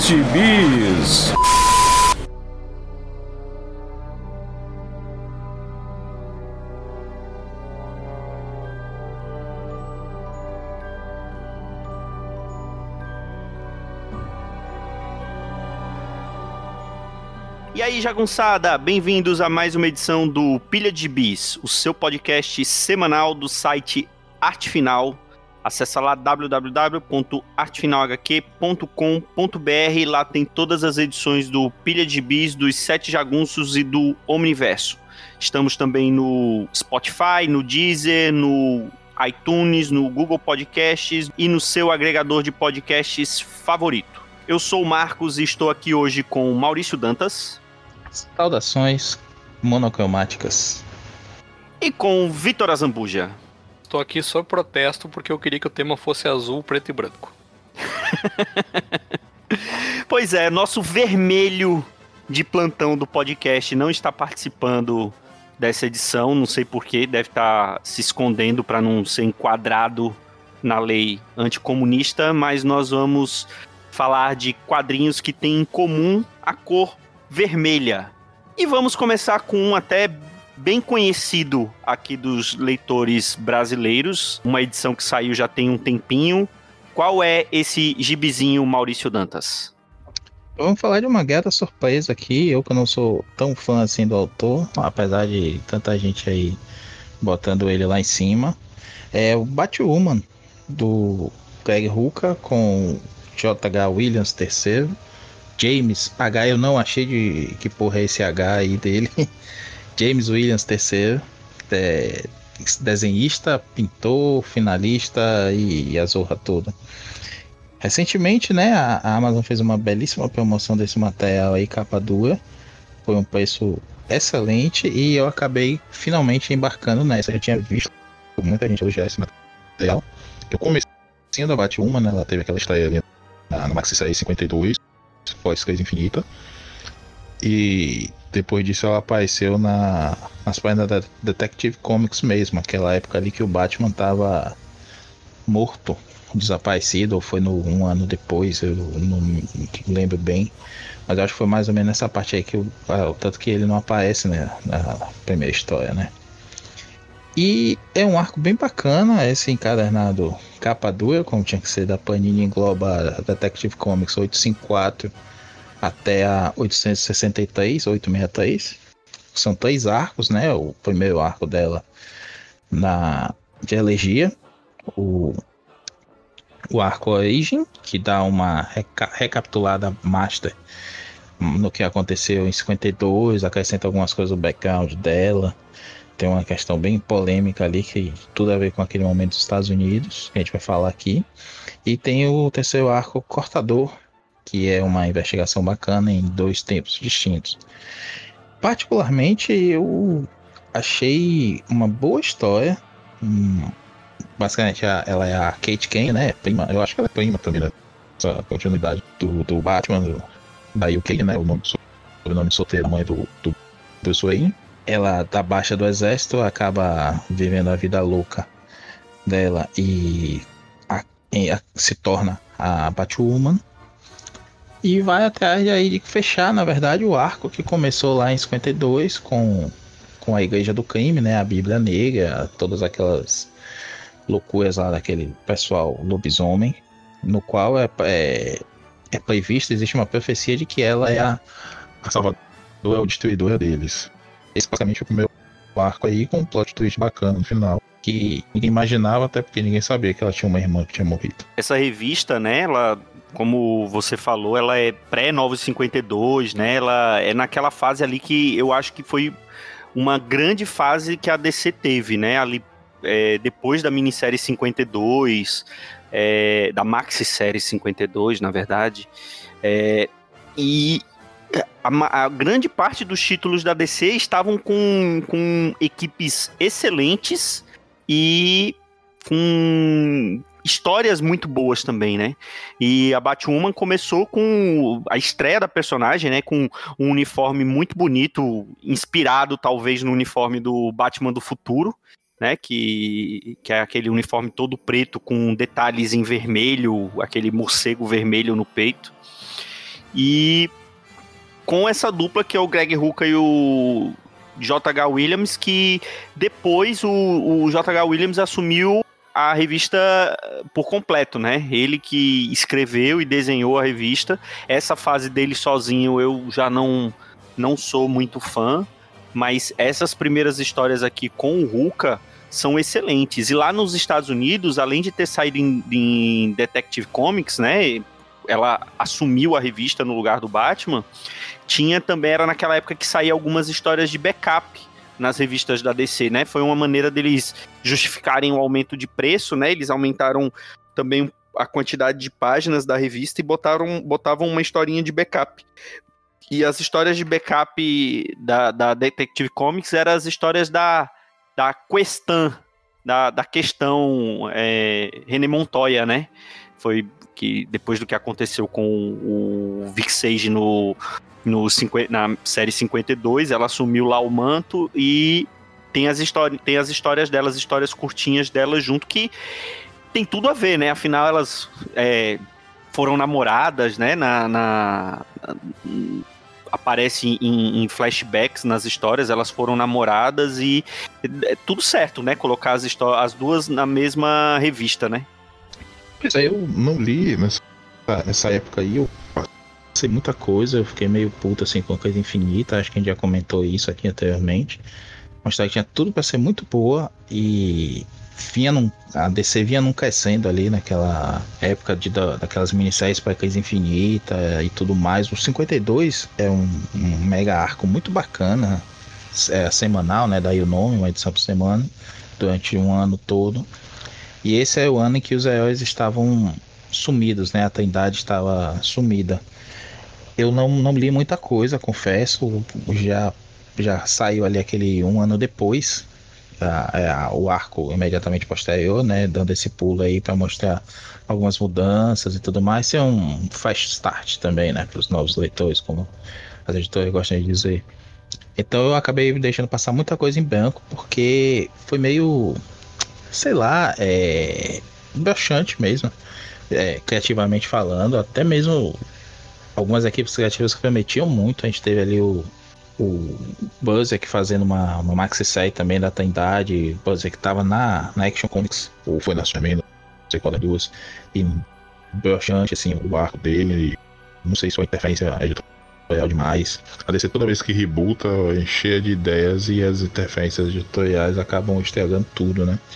dos Gibis. E aí, jagunçada, bem-vindos a mais uma edição do Pilha de Bis, o seu podcast semanal do site Arte Final. Acesse lá www.artefinalhq.com.br, lá tem todas as edições do Pilha de Bis, dos Sete Jagunços e do Omniverso. Estamos também no Spotify, no Deezer, no iTunes, no Google Podcasts e no seu agregador de podcasts favorito. Eu sou o Marcos e estou aqui hoje com o Maurício Dantas. Saudações monocromáticas. E com Vitor Azambuja. Estou aqui só protesto porque eu queria que o tema fosse azul, preto e branco. Pois é, nosso vermelho de plantão do podcast não está participando dessa edição, não sei porquê, deve estar se escondendo para não ser enquadrado na lei anticomunista, mas nós vamos falar de quadrinhos que têm em comum a cor vermelha. E vamos começar com um até bem conhecido aqui dos leitores brasileiros, uma edição que saiu já tem um tempinho. Qual é esse gibizinho, Maurício Dantas? Vamos falar de uma guerra surpresa aqui, eu que não sou tão fã assim do autor, apesar de tanta gente aí botando ele lá em cima. É o Batwoman, do Greg Rucka, com J.H. Williams III. James, H eu não achei de que porra é esse H aí dele. James Williams III, desenhista, pintor, finalista e a zorra toda. Recentemente, né, a Amazon fez uma belíssima promoção desse material aí, capa dura. Foi um preço excelente e eu acabei finalmente embarcando nessa. Eu já tinha visto muita gente elogiar esse material. Eu comecei da Batwoman, né, ela teve aquela estreia ali na Maxi Série 52. Pós-Crise Infinita, e depois disso ela apareceu nas páginas da Detective Comics mesmo, aquela época ali que o Batman tava morto, desaparecido, ou foi um ano depois, eu não lembro bem, mas acho que foi mais ou menos nessa parte aí que o tanto que ele não aparece, né, na primeira história, né. E é um arco bem bacana, esse encadernado capa dura, como tinha que ser da Panini, engloba a Detective Comics 854 até a 863. São 3 arcos, né? O primeiro arco dela de Elegia, o arco Origin, que dá uma recapitulada master no que aconteceu em 52, acrescenta algumas coisas do background dela. Tem uma questão bem polêmica ali, que tudo a ver com aquele momento dos Estados Unidos, que a gente vai falar aqui. E tem o terceiro arco, Cortador, que é uma investigação bacana em 2 tempos distintos. Particularmente, eu achei uma boa história. Basicamente, ela é a Kate Kane, né? Prima, eu acho que ela é prima também dessa continuidade do Batman, da UK, né? O sobrenome solteiro da mãe do Bruce Wayne. Ela tá baixa do exército, acaba vivendo a vida louca dela e se torna a Batwoman. E vai atrás aí de fechar, na verdade, o arco que começou lá em 52 com a Igreja do Crime, né? A Bíblia Negra, todas aquelas loucuras lá daquele pessoal lobisomem, no qual é previsto, existe uma profecia de que ela é a salvadora, é o destruidora deles. Esse basicamente é o primeiro arco aí, com um plot twist bacana no final, que ninguém imaginava, até porque ninguém sabia que ela tinha uma irmã que tinha morrido. Essa revista, né, ela, como você falou, ela é pré-Novos 52, né, ela é naquela fase ali que eu acho que foi uma grande fase que a DC teve, né, ali depois da minissérie 52, da maxi-série 52, na verdade, e a grande parte dos títulos da DC estavam com equipes excelentes e com histórias muito boas também, né? E a Batwoman começou com a estreia da personagem, né? Com um uniforme muito bonito, inspirado talvez no uniforme do Batman do futuro, né? Que é aquele uniforme todo preto com detalhes em vermelho, aquele morcego vermelho no peito. E com essa dupla que é o Greg Rucka e o J.H. Williams, que depois o J.H. Williams assumiu a revista por completo, né? Ele que escreveu e desenhou a revista. Essa fase dele sozinho eu já não sou muito fã, mas essas primeiras histórias aqui com o Rucka são excelentes. E lá nos Estados Unidos, além de ter saído em Detective Comics, né? Ela assumiu a revista no lugar do Batman. Tinha também, era naquela época que saía algumas histórias de backup nas revistas da DC, né? Foi uma maneira deles justificarem o aumento de preço, né? Eles aumentaram também a quantidade de páginas da revista e botavam uma historinha de backup. E as histórias de backup da Detective Comics eram as histórias da questão René Montoya, né? Foi que depois do que aconteceu com o Vic Sage na série 52, ela assumiu lá o manto e tem as histórias delas, histórias curtinhas delas junto, que tem tudo a ver, né? Afinal, elas foram namoradas, né? Aparece em flashbacks nas histórias, elas foram namoradas e é tudo certo, né? Colocar as duas na mesma revista, né? Pois é, eu não li nessa época aí, eu passei muita coisa, eu fiquei meio puto assim com a Coisa Infinita, acho que a gente já comentou isso aqui anteriormente. Mostrava que tinha tudo pra ser muito boa e a DC vinha num crescendo ali naquela época daquelas minisséries para Coisa Infinita e tudo mais. O 52 é um mega arco muito bacana, semanal, né? Daí o nome, uma edição por semana, durante um ano todo. E esse é o ano em que os heróis estavam sumidos, né? A Trindade estava sumida. Eu não li muita coisa, confesso. Já saiu ali aquele um ano depois, o arco imediatamente posterior, né? Dando esse pulo aí para mostrar algumas mudanças e tudo mais. Isso é um fast start também, né? Para os novos leitores, como as editoras gostam de dizer. Então eu acabei deixando passar muita coisa em branco, porque foi meio, sei lá, broxante mesmo, criativamente falando. Até mesmo algumas equipes criativas que prometiam muito. A gente teve ali o Buzzek fazendo uma maxi-série também da Trindade. O Buzzek estava na Action Comics, ou foi na também, não sei qual das duas, e broxante assim, o arco dele. Não sei se foi interferência editorial demais. A DC toda vez que rebuta é cheia de ideias e as interferências editoriais acabam estragando tudo, né?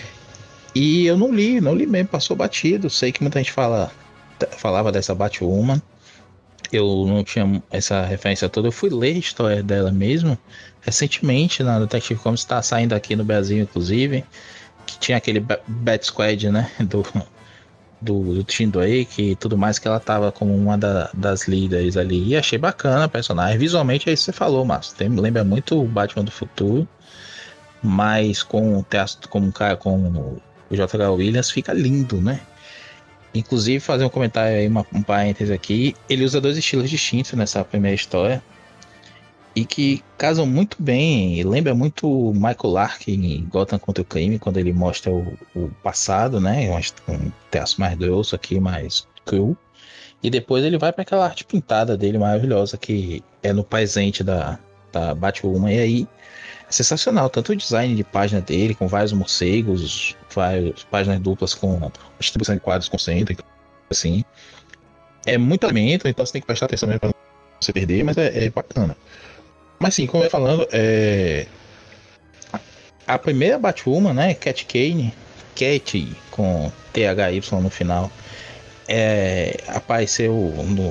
E eu não li mesmo, passou batido. Sei que muita gente falava dessa Batwoman. Eu não tinha essa referência toda. Eu fui ler a história dela mesmo recentemente na Detective Comics, está saindo aqui no Brasil, inclusive, que tinha aquele Bat Squad, né, do Tim Drake e tudo mais, que ela tava como uma das líderes ali. E achei bacana a personagem. Visualmente é isso que você falou, Márcio. Lembra muito o Batman do futuro, mas com um cara com o J.H. Williams fica lindo, né? Inclusive, fazer um comentário aí, um parêntese aqui. Ele usa dois estilos distintos nessa primeira história e que casam muito bem. Lembra muito o Michael Lark em Gotham contra o Crime, quando ele mostra o passado, né? Um traço mais grosso aqui, mais cru. E depois ele vai para aquela arte pintada dele maravilhosa que é no presente da Batwoman. E aí é sensacional, tanto o design de página dele, com vários morcegos, várias páginas duplas com distribuição de quadros concêntricos, assim. É muito elemento, então você tem que prestar atenção mesmo pra não se perder, mas é bacana. Mas sim, como eu ia falando, a primeira Batwoman, né, Cat Kane, Cat com THY no final, apareceu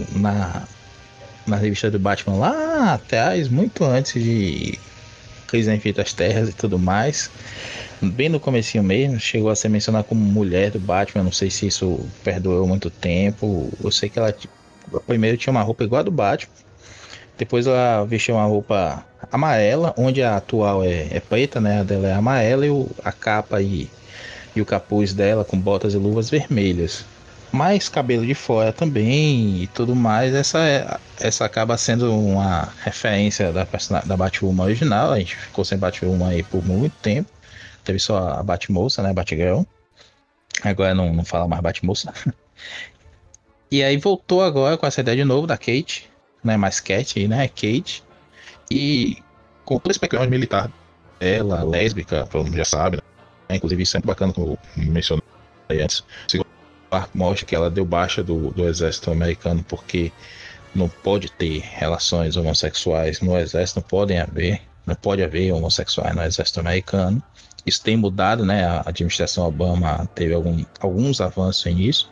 na revista do Batman lá atrás, muito antes de Crise nas Infinitas Terras e tudo mais, bem no comecinho mesmo. Chegou a ser mencionada como mulher do Batman. Não sei se isso perdurou muito tempo. Eu sei que ela primeiro tinha uma roupa igual a do Batman, depois ela vestiu uma roupa amarela, onde a atual é preta, né? A dela é amarela, e a capa e o capuz dela com botas e luvas vermelhas, mais cabelo de fora também e tudo mais. Essa acaba sendo uma referência da Batwoman original. A gente ficou sem Batwoman aí por muito tempo. Teve só a Batmoça, né? Batgirl. Agora não fala mais Batmoça. E aí voltou agora com essa ideia de novo da Kate, não é mais Cat, né? É Kate. E com todo esse background militar, ela, lésbica, todo mundo já sabe, né? Inclusive isso é muito bacana, como eu mencionei antes. O segundo arco mostra que ela deu baixa do exército americano porque não pode ter relações homossexuais no exército, não pode haver homossexuais no exército americano. Isso tem mudado, né? A administração Obama teve alguns avanços nisso.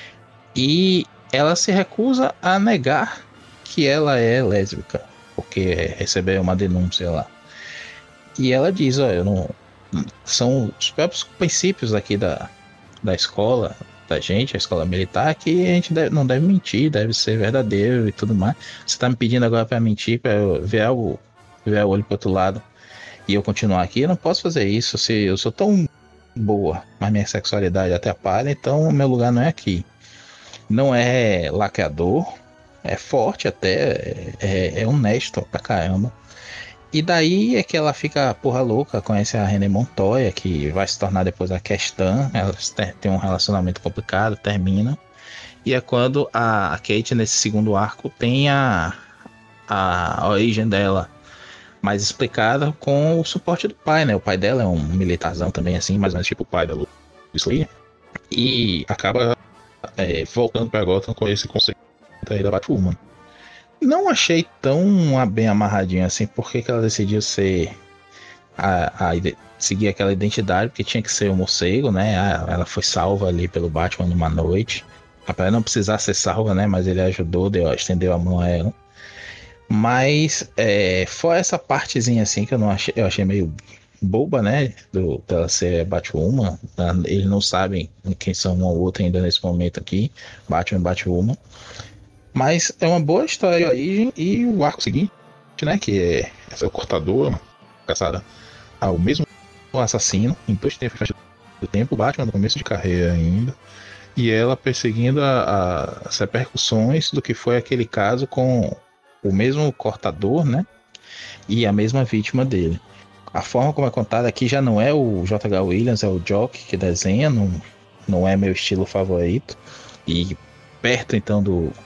E ela se recusa a negar que ela é lésbica, porque recebeu uma denúncia lá. E ela diz, ó, eu não. São os próprios princípios aqui da escola, da gente, a escola militar, que a gente não deve mentir, deve ser verdadeiro e tudo mais. Você tá me pedindo agora pra mentir, pra eu ver algo, ver o olho pro outro lado e eu continuar aqui? Eu não posso fazer isso. Se eu sou tão boa, mas minha sexualidade atrapalha, então meu lugar não é aqui. Não é lacrador, é forte até, é honesto pra caramba. E daí é que ela fica porra louca, conhece a René Montoya, que vai se tornar depois a Kestan. Elas têm um relacionamento complicado, termina. E é quando a Kate, nesse segundo arco, tem a origem dela mais explicada com o suporte do pai, né? O pai dela é um militarzão também, assim, mais ou menos tipo o pai da Lois Lane. E acaba voltando pra Gotham com esse conceito aí da Batwoman. Não achei tão bem amarradinho assim, porque que ela decidiu ser seguir aquela identidade, porque tinha que ser um morcego, né? Ela foi salva ali pelo Batman numa noite. Apesar de não precisar ser salva, né? Mas ele ajudou, estendeu a mão a ela. Mas foi essa partezinha assim que eu achei meio boba, né? Dela ser Batwoman. Eles não sabem quem são um ou outro ainda nesse momento aqui. Batman e Batwoman. Mas é uma boa história aí. E o arco seguinte, né? Que é essa cortadora caçada ao mesmo assassino em dois tempos do tempo. Batman no começo de carreira ainda. E ela perseguindo as repercussões do que foi aquele caso com o mesmo cortador, né? E a mesma vítima dele. A forma como é contada aqui já não é o J.H. Williams, é o Jock que desenha, não é meu estilo favorito. E perto então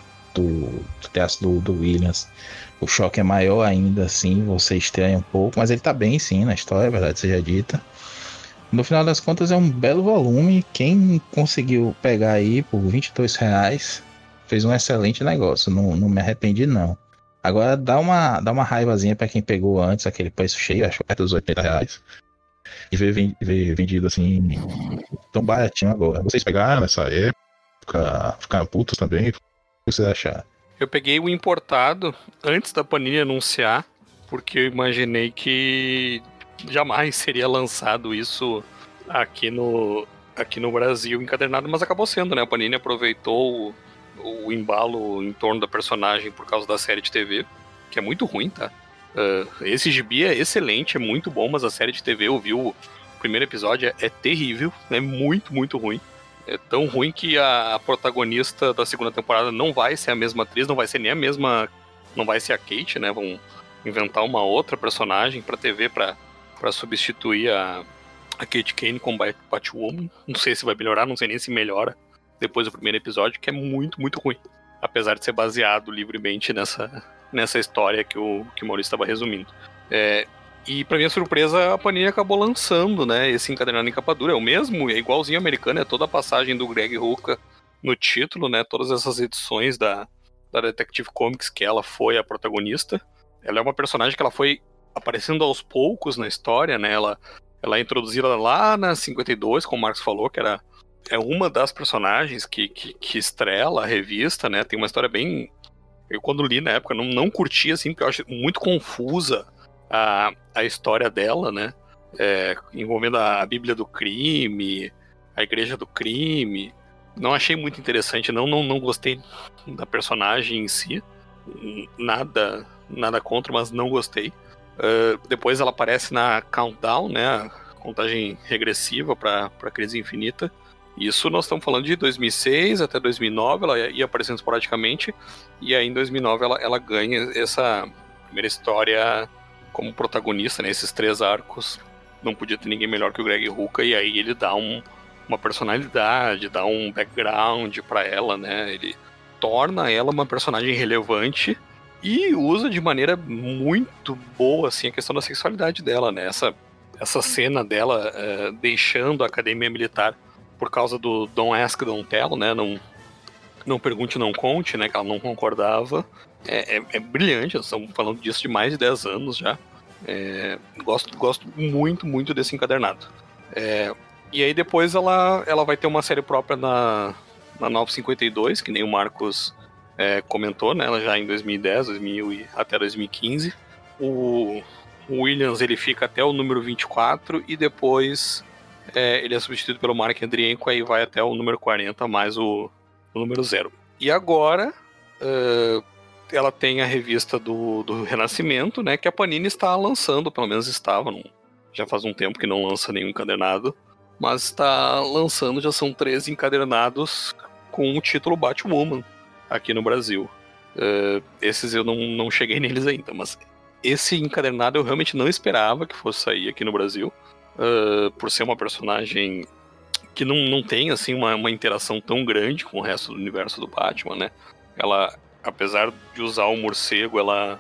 do teatro do Williams, o choque é maior ainda assim, você estranha um pouco, mas ele tá bem sim na história, a verdade seja dita. No final das contas é um belo volume, quem conseguiu pegar aí por R$ 22 fez um excelente negócio, não me arrependi não. Agora dá uma raivazinha pra quem pegou antes aquele preço cheio, acho que perto dos R$ 80, e ver vendido assim tão baratinho agora. Vocês pegaram nessa época, ficaram putos também? O que vocês acharam? Eu peguei o importado antes da Panini anunciar, porque eu imaginei que jamais seria lançado isso aqui no Brasil encadernado, mas acabou sendo, né? A Panini aproveitou o embalo em torno da personagem por causa da série de TV, que é muito ruim, tá? Esse gibi é excelente, é muito bom, mas a série de TV, eu vi o primeiro episódio, é terrível, é muito, muito ruim. É tão ruim que a protagonista da segunda temporada não vai ser a mesma atriz, não vai ser nem a mesma. Não vai ser a Kate, né? Vão inventar uma outra personagem pra TV pra substituir a Kate Kane com Batwoman. Não sei se vai melhorar, não sei nem se melhora depois do primeiro episódio, que é muito, muito ruim. Apesar de ser baseado livremente nessa história que o Maurício estava resumindo. E pra minha surpresa, a Panini acabou lançando, né, esse encadernado em capa dura. É o mesmo, é igualzinho ao americano, é toda a passagem do Greg Rucka no título, né, todas essas edições da Detective Comics que ela foi a protagonista. Ela é uma personagem que ela foi aparecendo aos poucos na história, né, ela é introduzida lá na 52, como o Marcos falou, que é uma das personagens que estrela a revista, né, tem uma história bem... Eu quando li na época não curti, assim, porque eu acho muito confusa a história dela, né? Envolvendo a Bíblia do Crime, a Igreja do Crime. Não achei muito interessante, não gostei da personagem em si. Nada contra, mas não gostei. Depois ela aparece na Countdown, né? A contagem regressiva para a Crise Infinita. Isso nós estamos falando de 2006 até 2009, ela ia aparecendo esporadicamente, e aí em 2009 ela ganha essa primeira história como protagonista, né, esses 3 arcos. Não podia ter ninguém melhor que o Greg Rucka, e aí ele dá uma personalidade, dá um background pra ela, né, ele torna ela uma personagem relevante e usa de maneira muito boa, assim, a questão da sexualidade dela, né? Essa cena dela deixando a academia militar por causa do Don't Ask, Don't Tell, né? Não pergunte, não conte, né? Que ela não concordava. É brilhante, nós estamos falando disso de mais de 10 anos já. Gosto muito, muito desse encadernado. E aí depois ela vai ter uma série própria na 952, que nem o Marcos comentou, né? Ela já em 2010, até 2015. O Williams ele fica até o número 24 e depois ele é substituído pelo Mark Andrienko, aí vai até o número 40 mais o número 0. E agora ela tem a revista do Renascimento, né, que a Panini está lançando, pelo menos estava, já faz um tempo que não lança nenhum encadernado, mas está lançando, já são 13 encadernados com o título Batwoman aqui no Brasil. Esses eu não cheguei neles ainda, mas esse encadernado eu realmente não esperava que fosse sair aqui no Brasil, por ser uma personagem que não tem assim, uma interação tão grande com o resto do universo do Batman, né? Ela, apesar de usar o morcego, ela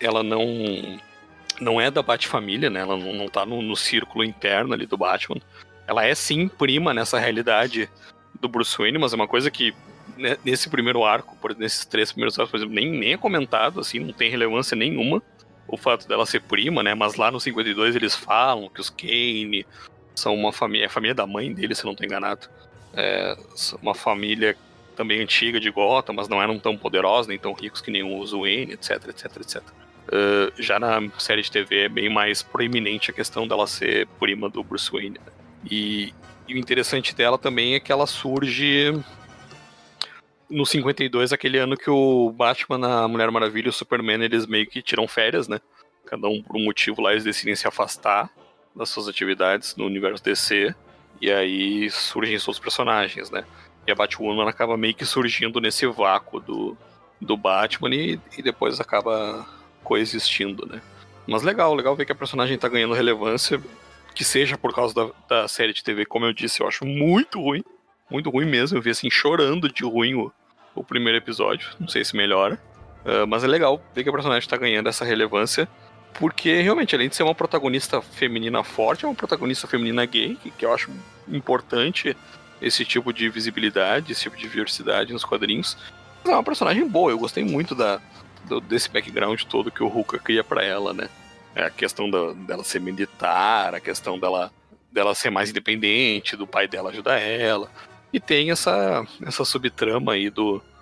não é da Batfamília, né? Ela não tá no círculo interno ali do Batman. Ela é sim prima nessa realidade do Bruce Wayne, mas é uma coisa que nesse primeiro arco, nesses 3 primeiros arcos, por exemplo, nem é comentado, assim, não tem relevância nenhuma o fato dela ser prima, né? Mas lá no 52 eles falam que os Kane são uma família, é a família da mãe dele, se eu não estou enganado. Uma família também antiga de Gotham, mas não eram tão poderosos, nem tão ricos que nem os Wayne, etc, etc, etc. Já na série de TV é bem mais proeminente a questão dela ser prima do Bruce Wayne, né? E o interessante dela também é que ela surge no 52, aquele ano que o Batman, a Mulher Maravilha e o Superman, eles meio que tiram férias, né? Cada um por um motivo lá, eles decidem se afastar das suas atividades no universo DC, e aí surgem seus personagens, né? E a Batwoman acaba meio que surgindo nesse vácuo do Batman e depois acaba coexistindo, né? Mas legal ver que a personagem tá ganhando relevância, que seja por causa da série de TV, como eu disse, eu acho muito ruim mesmo, eu vi assim, chorando de ruim o primeiro episódio, não sei se melhora, mas é legal ver que a personagem tá ganhando essa relevância, porque realmente, além de ser uma protagonista feminina forte, é uma protagonista feminina gay, que eu acho importante esse tipo de visibilidade, esse tipo de diversidade nos quadrinhos. Mas é uma personagem boa, eu gostei muito desse background todo que o Rucka cria pra ela, né? A questão dela ser militar, a questão dela ser mais independente, do pai dela ajudar ela. E tem essa subtrama aí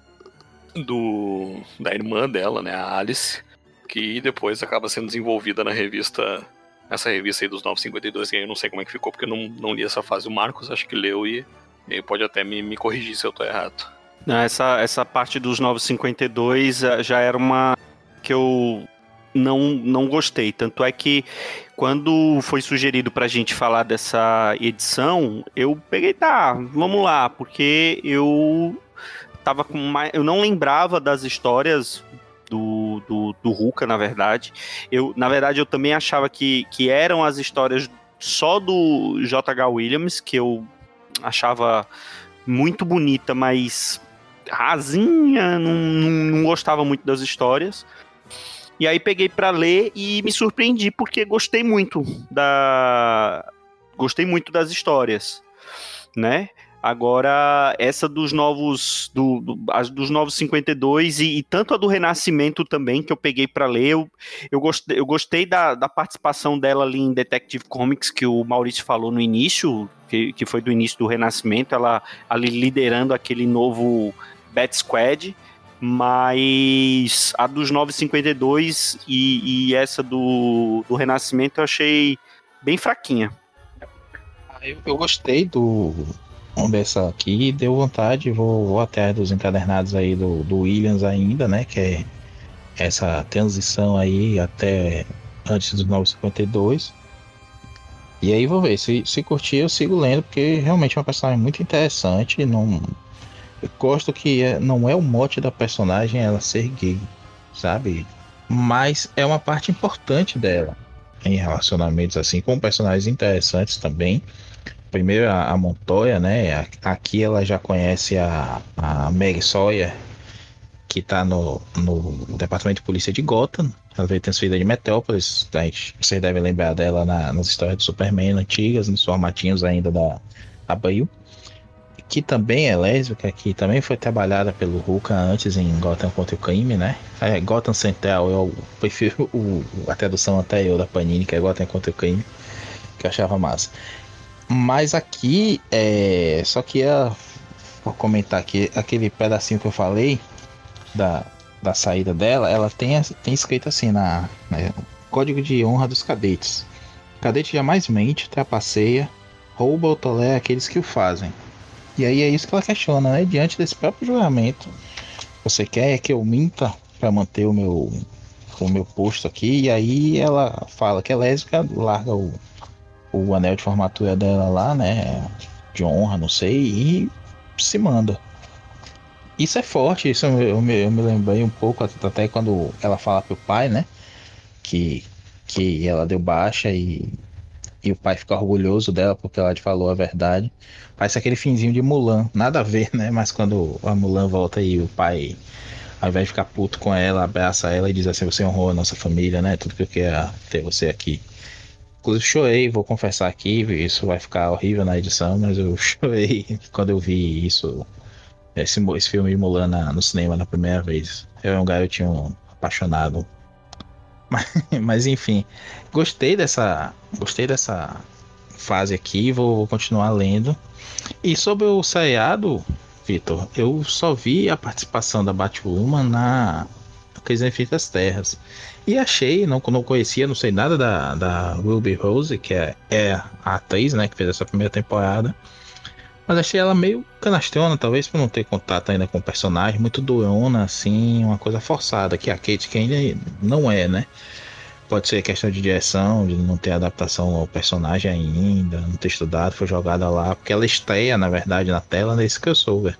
da irmã dela, né, a Alice, que depois acaba sendo desenvolvida nessa revista aí dos 952, que eu não sei como é que ficou, porque eu não li essa fase. O Marcos acho que leu e pode até me corrigir se eu tô errado. Essa parte dos 952 já era uma que eu não gostei, tanto é que quando foi sugerido pra gente falar dessa edição, eu peguei, vamos lá, porque eu tava eu não lembrava das histórias do Rucka, na verdade. Eu também achava que eram as histórias só do J.H. Williams, que eu achava muito bonita, mas rasinha, não gostava muito das histórias. E aí peguei pra ler e me surpreendi, porque gostei muito das histórias, né? Agora, essa dos novos 52 e tanto a do Renascimento também, que eu peguei pra ler, eu gostei da participação dela ali em Detective Comics, que o Maurício falou no início, que foi do início do Renascimento, ela ali liderando aquele novo Bat Squad. Mas a dos 952 e essa do Renascimento eu achei bem fraquinha. Eu gostei dessa aqui, deu vontade, vou até dos encadernados aí do Williams ainda, né, que é essa transição aí até antes dos 952. E aí vou ver, se curtir eu sigo lendo, porque realmente é uma personagem muito interessante, eu gosto que não é o mote da personagem ela ser gay, sabe? Mas é uma parte importante dela em relacionamentos assim, com personagens interessantes também. Primeiro a Montoya, né? Aqui ela já conhece a Mary Sawyer, que tá no Departamento de Polícia de Gotham. Ela veio transferida de Metrópolis. Vocês devem lembrar dela nas histórias do Superman antigas, nos formatinhos ainda da Abril. Que também é lésbica, que também foi trabalhada pelo Hulk antes em Gotham contra o Crime, né? Gotham Central, eu prefiro a tradução anterior da Panini, que é Gotham contra o Crime, que eu achava massa. Mas aqui, só que vou comentar aqui, aquele pedacinho que eu falei da saída dela, ela tem escrito assim Código de Honra dos Cadetes. Cadete jamais mente, trapaceia, rouba ou tolera aqueles que o fazem. E aí é isso que ela questiona, né? Diante desse próprio julgamento, você quer que eu minta para manter o meu posto aqui? E aí ela fala que é lésbica, larga o anel de formatura dela lá, né? De honra, não sei, e se manda. Isso é forte, isso eu me lembrei um pouco, até quando ela fala pro pai, né? Que ela deu baixa e o pai fica orgulhoso dela porque ela te falou a verdade. Parece aquele finzinho de Mulan, nada a ver, né? Mas quando a Mulan volta e o pai, ao invés de ficar puto com ela, abraça ela e diz assim: você honrou a nossa família, né? Tudo que eu queria ter você aqui. Inclusive chorei, vou confessar aqui, isso vai ficar horrível na edição, mas eu chorei quando eu vi isso, esse filme de Mulan no cinema na primeira vez. Eu era um garotinho apaixonado. Mas enfim, gostei dessa fase aqui, vou continuar lendo. E sobre o seriado, Vitor, eu só vi a participação da Batwoman na Crise em Infinitas Terras. E achei, não conhecia, não sei nada da Ruby Rose, que é a atriz, né, que fez essa primeira temporada. Mas achei ela meio canastrona, talvez por não ter contato ainda com o personagem, muito durona, assim, uma coisa forçada, que a Kate Kane não é, né? Pode ser questão de direção, de não ter adaptação ao personagem ainda, não ter estudado, foi jogada lá, porque ela estreia, na verdade, na tela nesse crossover.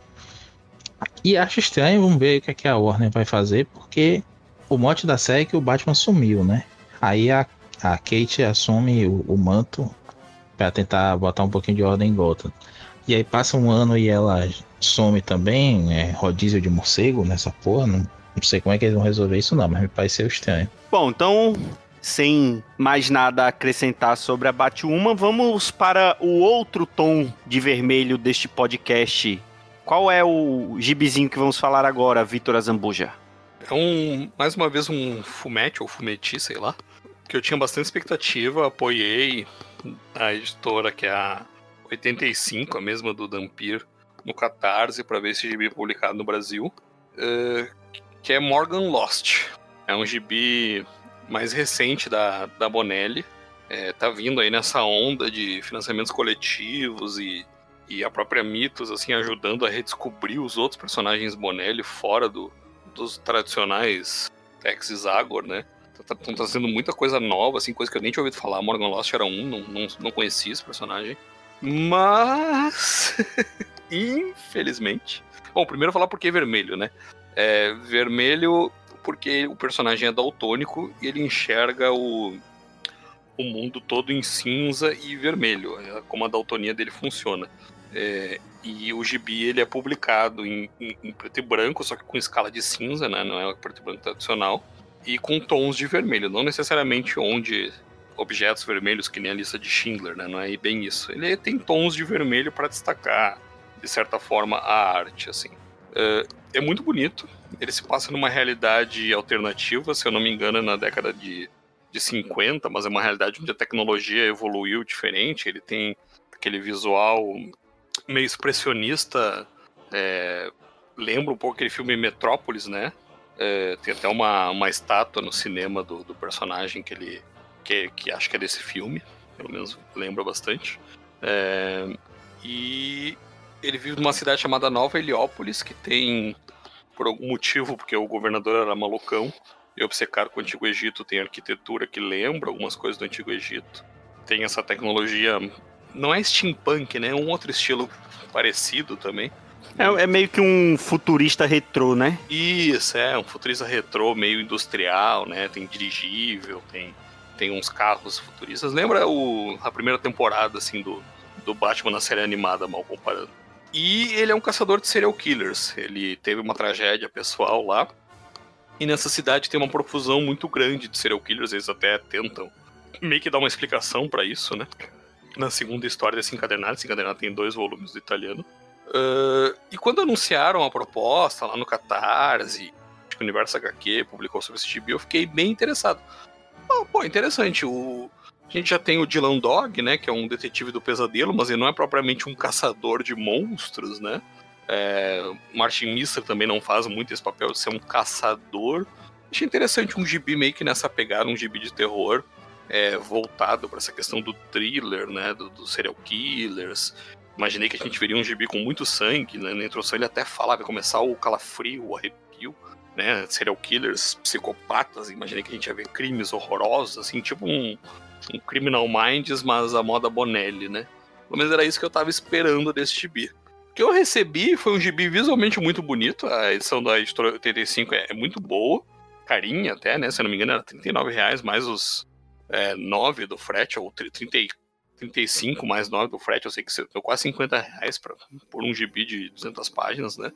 E acho estranho, vamos ver o que a Warner vai fazer, porque o mote da série é que o Batman sumiu, né? Aí a Kate assume o manto para tentar botar um pouquinho de ordem em Gotham. E aí passa um ano e ela some também, rodízio de morcego nessa porra, não sei como é que eles vão resolver isso não, mas me pareceu estranho. Bom, então, sem mais nada a acrescentar sobre a Batwoman, vamos para o outro tom de vermelho deste podcast. Qual é o gibizinho que vamos falar agora, Vitor Azambuja? É mais uma vez um fumete ou fumeti, sei lá, que eu tinha bastante expectativa, apoiei a editora que é a 85, a mesma do Dampir, no Catarse, para ver esse gibi publicado no Brasil, que é Morgan Lost. É um gibi mais recente da Bonelli, tá vindo aí nessa onda de financiamentos coletivos e a própria Mythos, assim, ajudando a redescobrir os outros personagens Bonelli fora dos tradicionais Tex e Zagor, né? Estão trazendo muita coisa nova, assim, coisa que eu nem tinha ouvido falar. Morgan Lost era não conhecia esse personagem. Mas, infelizmente... Bom, primeiro falar por que vermelho, né? Vermelho porque o personagem é daltônico e ele enxerga o mundo todo em cinza e vermelho, como a daltonia dele funciona. E o gibi ele é publicado em preto e branco, só que com escala de cinza, né? Não é o preto e branco tradicional, e com tons de vermelho, não necessariamente onde objetos vermelhos, que nem a lista de Schindler, né? Não é bem isso. Ele tem tons de vermelho para destacar, de certa forma, a arte, assim. É muito bonito, ele se passa numa realidade alternativa, se eu não me engano, na década de 50, mas é uma realidade onde a tecnologia evoluiu diferente, ele tem aquele visual meio expressionista, lembra um pouco aquele filme Metrópolis, né? Tem até uma estátua no cinema do personagem que acho que é desse filme, pelo menos lembra bastante. E ele vive numa cidade chamada Nova Heliópolis, que tem, por algum motivo, porque o governador era malucão, e obcecado com o Antigo Egito, tem arquitetura que lembra algumas coisas do Antigo Egito. Tem essa tecnologia, não é steampunk, né? É um outro estilo parecido também. É meio que um futurista retrô, né? Isso, um futurista retrô, meio industrial, né? Tem dirigível, tem uns carros futuristas. Lembra a primeira temporada, assim, do Batman na série animada, mal comparando. E ele é um caçador de serial killers. Ele teve uma tragédia pessoal lá. E nessa cidade tem uma profusão muito grande de serial killers. Eles até tentam meio que dar uma explicação pra isso, né? Na segunda história desse encadernado. Esse encadernado tem 2 volumes do italiano. E quando anunciaram a proposta lá no Catarse, acho que o Universo HQ publicou sobre esse gibi, eu fiquei bem interessado. Pô, interessante. A gente já tem o Dylan Dog, né, que é um detetive do pesadelo, mas ele não é propriamente um caçador de monstros, né? Martin Mister também não faz muito esse papel de ser um caçador. Achei interessante um gibi meio que nessa pegada, um gibi de terror voltado para essa questão do thriller, né, dos serial killers. Imaginei que a gente veria um gibi com muito sangue, né? Na introdução ele até fala, vai começar o calafrio, o arrepio, né? Serial killers, psicopatas. Imaginei que a gente ia ver crimes horrorosos, assim, tipo um Criminal Minds, mas a moda Bonelli, né? Pelo menos era isso que eu tava esperando desse gibi. O que eu recebi foi um gibi visualmente muito bonito. A edição da editora 85 é muito boa, carinha até, né? Se eu não me engano era R$39, mais os 9 do frete, ou 35 mais 9 do frete. Eu sei que deu quase R$50 por um gibi de 200 páginas, né?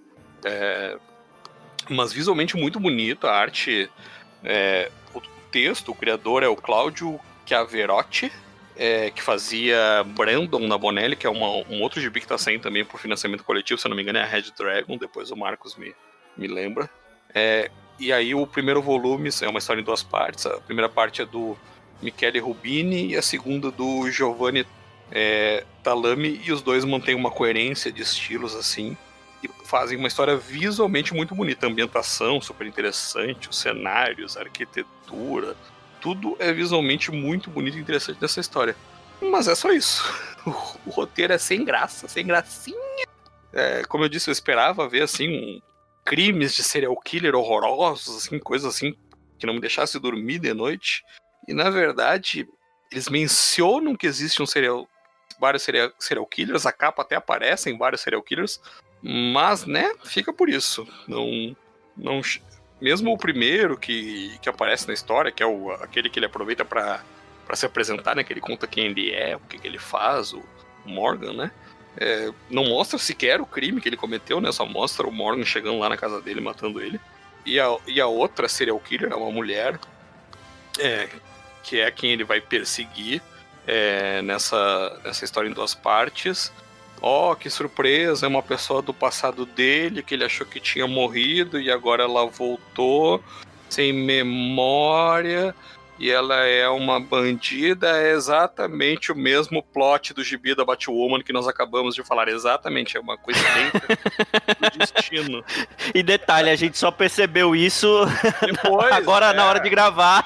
Mas visualmente muito bonito, a arte, o texto, o criador é o Cláudio Chiaverotti, que fazia Brandon na Bonelli, que é um outro gibi que tá saindo também por financiamento coletivo, se eu não me engano é a Red Dragon, depois o Marcos me lembra. E aí o primeiro volume é uma história em 2 partes, a primeira parte é do Michele Rubini e a segunda do Giovanni Talami, e os dois mantêm uma coerência de estilos assim, e fazem uma história visualmente muito bonita, a ambientação super interessante, os cenários, a arquitetura, tudo é visualmente muito bonito e interessante nessa história. Mas é só isso. O roteiro é sem graça, sem gracinha. Como eu disse, eu esperava ver assim crimes de serial killer horrorosos, assim, coisas assim que não me deixasse dormir de noite. E na verdade, eles mencionam que existem vários serial killers, a capa até aparece em vários serial killers, mas, né, fica por isso. Não, mesmo o primeiro que aparece na história, que é aquele que ele aproveita pra se apresentar, né, que ele conta quem ele é, o que ele faz, o Morgan, né, não mostra sequer o crime que ele cometeu, né, só mostra o Morgan chegando lá na casa dele, matando ele. E a outra serial killer é uma mulher, que é quem ele vai perseguir nessa história em 2 partes. Que surpresa, é uma pessoa do passado dele, que ele achou que tinha morrido e agora ela voltou sem memória e ela é uma bandida. É exatamente o mesmo plot do gibi da Batwoman que nós acabamos de falar, exatamente, é uma coincidência do destino. E detalhe, a gente só percebeu isso depois, agora na hora de gravar.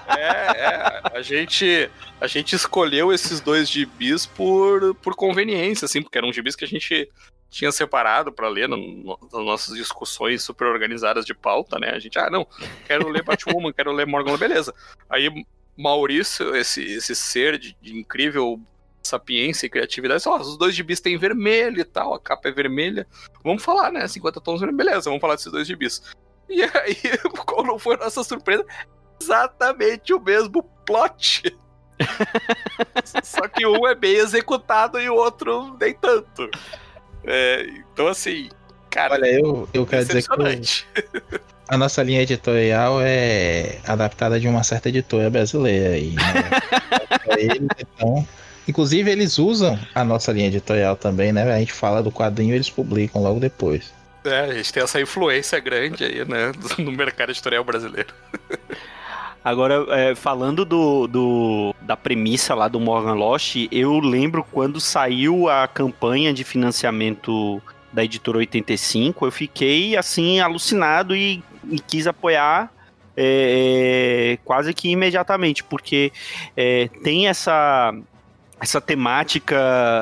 A gente escolheu esses 2 gibis por conveniência, assim, porque eram gibis que a gente tinha separado para ler nas nossas discussões super organizadas de pauta, né? A gente, não, quero ler Batwoman, quero ler Morgan, beleza. Aí Maurício, esse ser de incrível sapiência e criatividade, os 2 gibis têm vermelho e tal, a capa é vermelha, vamos falar, né? 50 tons vermelho, beleza, vamos falar desses 2 gibis. E aí, qual não foi a nossa surpresa? Exatamente o mesmo plot. Só que um é bem executado e o outro nem tanto. Então, assim, cara. Olha, eu quero dizer que a nossa linha editorial é adaptada de uma certa editora brasileira aí, né? Então, inclusive, eles usam a nossa linha editorial também, né? A gente fala do quadrinho e eles publicam logo depois. A gente tem essa influência grande aí, né? No mercado editorial brasileiro. Agora, falando da premissa lá do Morgan Lost, eu lembro quando saiu a campanha de financiamento da Editora 85, eu fiquei, assim, alucinado e quis apoiar quase que imediatamente, porque tem essa temática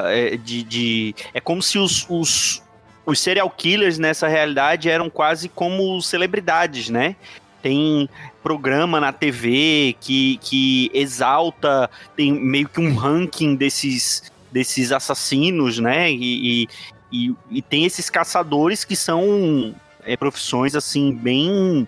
é como se os serial killers nessa realidade eram quase como celebridades, né? Tem programa na TV que exalta, tem meio que um ranking desses assassinos, né? E tem esses caçadores que são profissões, assim, bem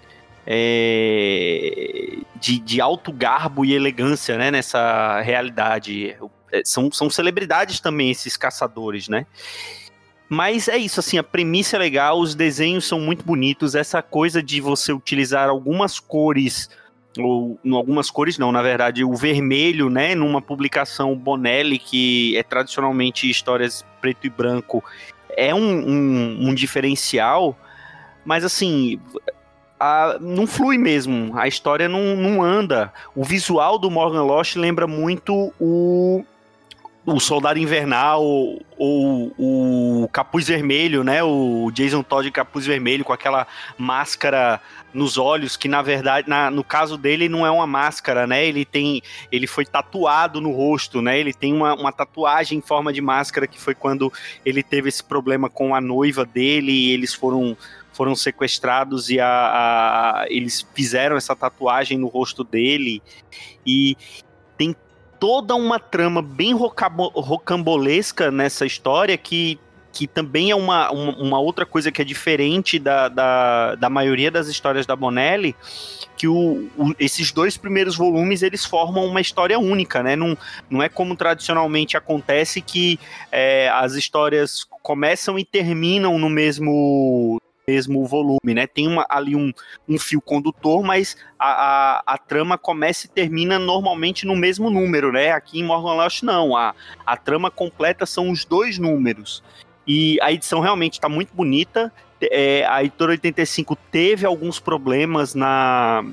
de alto garbo e elegância, né? Nessa realidade. São celebridades também esses caçadores, né? Mas é isso, assim, a premissa é legal, os desenhos são muito bonitos, essa coisa de você utilizar algumas cores, ou algumas cores não, na verdade, o vermelho, né, numa publicação Bonelli, que é tradicionalmente histórias preto e branco, é um diferencial, mas assim, não flui mesmo, a história não anda. O visual do Morgan Lost lembra muito o Soldado Invernal ou o Capuz Vermelho, né? O Jason Todd de Capuz Vermelho com aquela máscara nos olhos, que na verdade, no caso dele, não é uma máscara, né? Ele foi tatuado no rosto, né? Ele tem uma tatuagem em forma de máscara, que foi quando ele teve esse problema com a noiva dele e eles foram sequestrados e eles fizeram essa tatuagem no rosto dele. E tem toda uma trama bem rocambolesca nessa história que também é uma outra coisa que é diferente da maioria das histórias da Bonelli, que esses 2 primeiros volumes eles formam uma história única, né? Não é como tradicionalmente acontece, que as histórias começam e terminam no mesmo volume, né? Tem ali um fio condutor, mas a trama começa e termina normalmente no mesmo número, né? Aqui em Morgan Lost não, a trama completa são os 2 números, e a edição realmente está muito bonita. A editora 85 teve alguns problemas na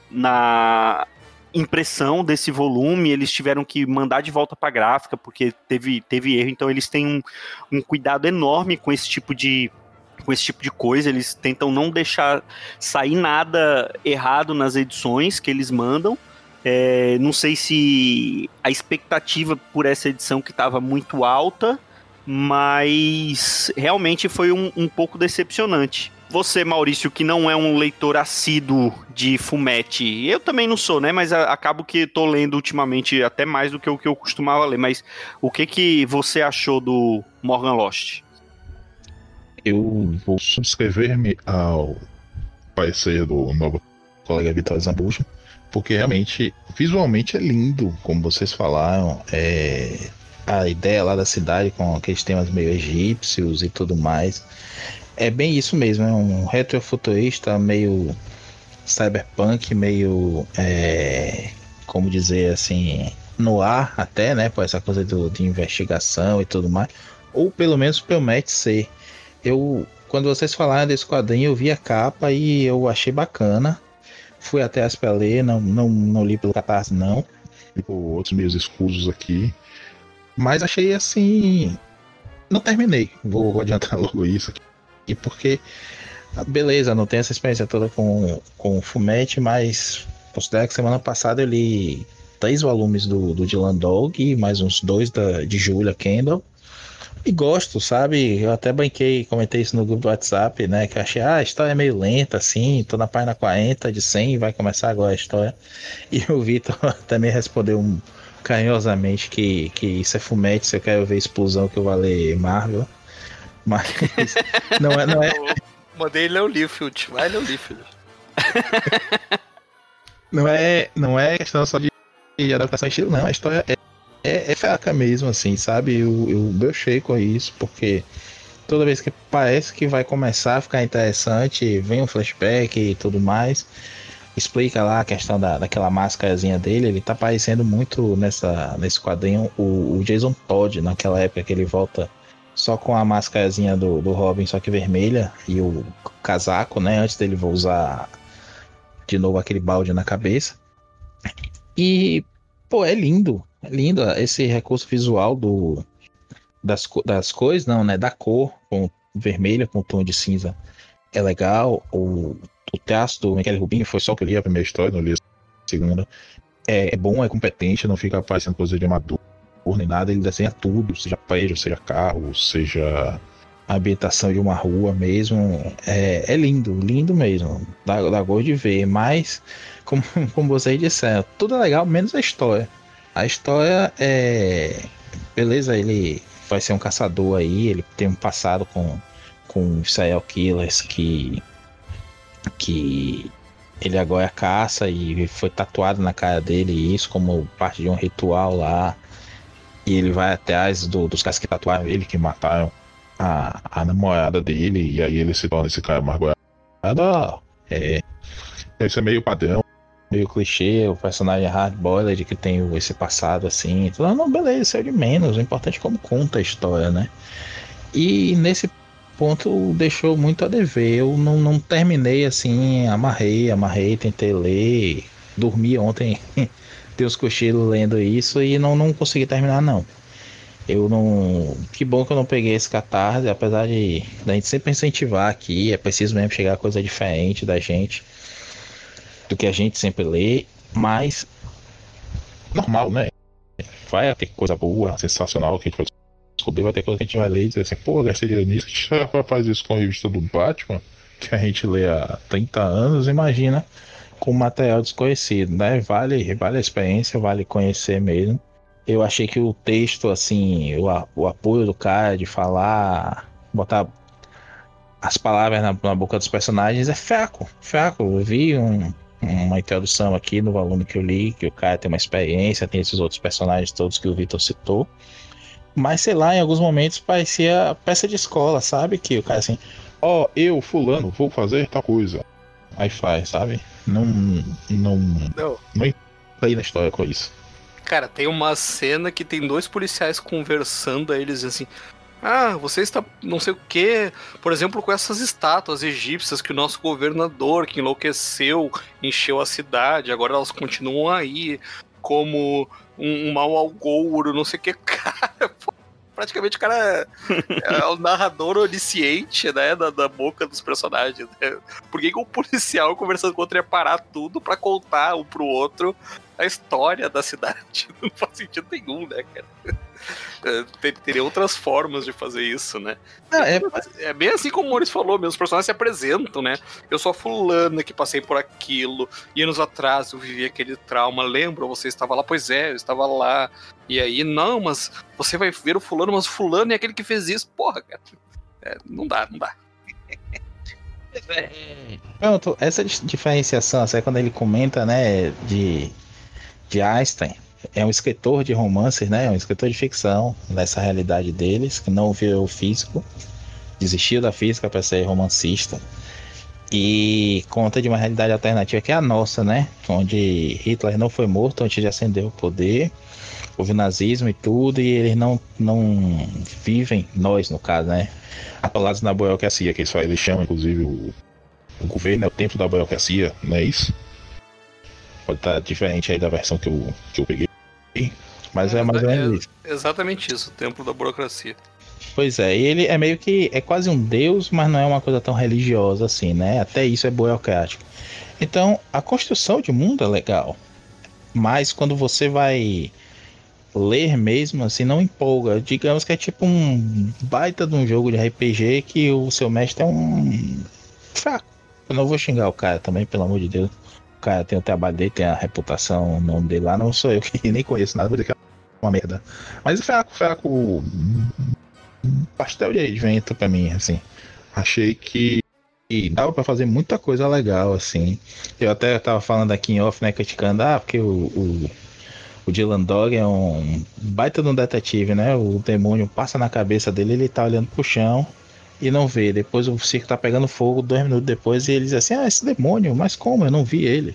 impressão desse volume, eles tiveram que mandar de volta para a gráfica, porque teve erro, então eles têm um cuidado enorme com esse tipo de coisa, eles tentam não deixar sair nada errado nas edições que eles mandam. Não sei se a expectativa por essa edição que estava muito alta, mas realmente foi um pouco decepcionante. Você, Maurício, que não é um leitor assíduo de Fumetti, eu também não sou, né? Mas acabo que tô lendo ultimamente até mais do que o que eu costumava ler. Mas o que você achou do Morgan Lost? Eu vou subscrever-me ao parecer do novo colega Vitor Zambujo, porque realmente, visualmente é lindo, como vocês falaram. A ideia lá da cidade com aqueles temas meio egípcios e tudo mais. É bem isso mesmo, é um retrofuturista meio cyberpunk, meio, como dizer assim, no ar até, né, por essa coisa de investigação e tudo mais, ou pelo menos promete ser. Quando vocês falaram desse quadrinho, eu vi a capa e eu achei bacana, fui até as pra ler, não li pelo Catarse não, li por outros meios escusos aqui, mas achei assim, não terminei, vou adiantar logo isso aqui, porque beleza, não tem essa experiência toda com o Fumetti, mas considero que semana passada eu li 3 volumes do Dylan Dog e mais uns 2 de Julia Kendall, e gosto, sabe? Eu até comentei isso no grupo do WhatsApp, né? Que eu achei, a história é meio lenta, assim, tô na página 40 de 100 e vai começar agora a história. E o Vitor também respondeu carinhosamente que isso é Fumetti, se eu quero ver explosão que eu vou ler Marvel. Mas não é. Mandei ler o livro, vai ler o livro. Não é questão só de adaptação de estilo, não. A história é fraca mesmo, assim, sabe? Eu brochei com isso, porque toda vez que parece que vai começar a ficar interessante, vem um flashback e tudo mais. Explica lá a questão daquela máscarazinha dele. Ele tá parecendo muito nesse quadrinho o Jason Todd, naquela época que ele volta só com a máscarazinha do Robin, só que vermelha, e o casaco, né? Antes dele usar de novo aquele balde na cabeça. E, pô, é lindo esse recurso visual das cores, não, né? Da cor, com vermelha, com tom de cinza. É legal. O traço do Michele Rubin foi só que eu li a primeira história, não li a segunda. É bom, é competente, não fica parecendo coisa de amador nem nada. Ele desenha tudo, seja prédio, seja carro, seja a ambientação de uma rua mesmo. É lindo mesmo. Dá gosto de ver, mas como vocês disseram, tudo é legal, menos a história. A história beleza, ele vai ser um caçador aí, ele tem um passado com serial killers que ele agora caça e foi tatuado na cara dele, isso como parte de um ritual lá, e ele vai atrás dos caras que tatuaram ele, que mataram a namorada dele, e aí ele se torna esse cara mais goiaba. Isso é meio padrão, meio clichê, o personagem hard-boiled que tem esse passado assim. Então, não, beleza, isso é de menos. O importante é como conta a história, né? E nesse ponto deixou muito a dever. Eu não terminei assim, amarrei, tentei ler. Dormi ontem, dei uns cochilos lendo isso e não consegui terminar, não. Eu não. Que bom que eu não peguei esse catarse, apesar de da gente sempre incentivar aqui, é preciso mesmo chegar a coisa diferente da gente, do que a gente sempre lê, mas normal, né? Vai ter coisa boa, sensacional que a gente vai descobrir, vai ter coisa que a gente vai ler e dizer assim, pô, gastei dinheiro nisso, a gente já faz isso com a revista do Batman, que a gente lê há 30 anos, imagina, com material desconhecido, né? Vale a experiência, vale conhecer mesmo. Eu achei que o texto, assim, o apoio do cara de falar, botar as palavras na boca dos personagens é fraco. Eu vi uma introdução aqui no volume que eu li, que o cara tem uma experiência, tem esses outros personagens todos que o Vitor citou. Mas sei lá, em alguns momentos parecia peça de escola, sabe? Que o cara assim, eu, fulano, vou fazer tal coisa. Aí faz, sabe? Não entrei na história com isso. Cara, tem uma cena que tem 2 policiais conversando, aí eles dizem assim: ah, você está não sei o que, por exemplo, com essas estátuas egípcias que o nosso governador, que enlouqueceu, encheu a cidade, agora elas continuam aí, como um mau agouro, não sei o que. Cara, pô, praticamente o cara é o narrador onisciente, né, da boca dos personagens. Né? Por que um policial conversando com outro ia parar tudo pra contar um pro outro a história da cidade? Não faz sentido nenhum, né, cara? Teria outras formas de fazer isso, né? É bem assim como o Maurício falou mesmo, os personagens se apresentam, né? Eu sou a fulana que passei por aquilo, e anos atrás eu vivi aquele trauma, lembra? Você estava lá? Pois é, eu estava lá. E aí, não, mas você vai ver o fulano, mas o fulano é aquele que fez isso. Porra, cara. Não dá. Pronto, essa diferenciação, assim, quando ele comenta, né, de Einstein, é um escritor de romances, né? É um escritor de ficção nessa realidade deles, que não viu o físico, desistiu da física para ser romancista e conta de uma realidade alternativa que é a nossa, né? Onde Hitler não foi morto antes de ascender o poder, houve nazismo e tudo, e eles não vivem, nós no caso, né? Atolados na burocracia, que eles chamam, inclusive, o governo é o templo da burocracia, não é isso? Pode estar diferente aí da versão que eu peguei. Mas é mais ou menos isso. Exatamente isso, o templo da burocracia. Pois é, e ele é meio que é quase um deus, mas não é uma coisa tão religiosa assim, né? Até isso é burocrático. Então, a construção de mundo é legal, mas quando você vai ler mesmo, assim, não empolga. Digamos que é tipo um baita de um jogo de RPG que o seu mestre é um fraco. Eu não vou xingar o cara também, pelo amor de Deus. O cara tem o trabalho dele, tem a reputação, o nome dele lá, não sou eu que nem conheço nada, vou dizer que é uma merda. Mas é fraco, pastel de vento pra mim, assim. Achei que dava pra fazer muita coisa legal, assim. Eu até tava falando aqui em off, né, criticando, porque o Dylan Dog é um baita de um detetive, né? O demônio passa na cabeça dele, ele tá olhando pro chão e não vê. Depois o circo tá pegando fogo 2 minutos depois e ele diz assim, esse demônio, mas como? Eu não vi ele.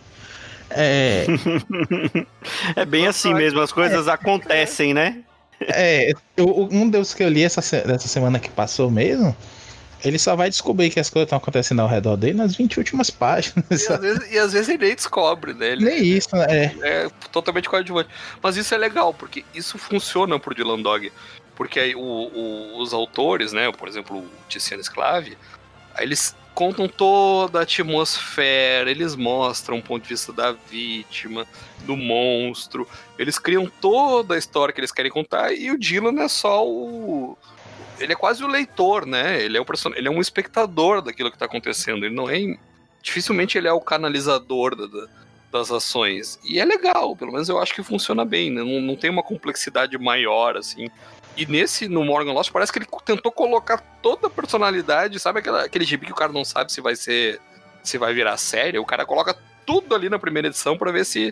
É bem assim mesmo, as coisas acontecem, né? Um dos que eu li dessa semana que passou mesmo, ele só vai descobrir que as coisas estão acontecendo ao redor dele nas 20 últimas páginas. E às vezes ele nem descobre, né? Nem isso, né? É totalmente coadjuvante. Mas isso é legal, porque isso funciona pro Dylan Dog. Porque aí os autores, né? Por exemplo, o Tiziano Sclavi, aí eles contam toda a atmosfera, eles mostram o ponto de vista da vítima, do monstro, eles criam toda a história que eles querem contar, e o Dylan é só ele é quase o leitor, né? Ele é um espectador daquilo que tá acontecendo. Ele não é... Dificilmente ele é o canalizador das ações. E é legal, pelo menos eu acho que funciona bem, né? Não tem uma complexidade maior, assim. E no Morgan Lost, parece que ele tentou colocar toda a personalidade, sabe aquele gibi que o cara não sabe se vai virar série? O cara coloca tudo ali na primeira edição pra ver se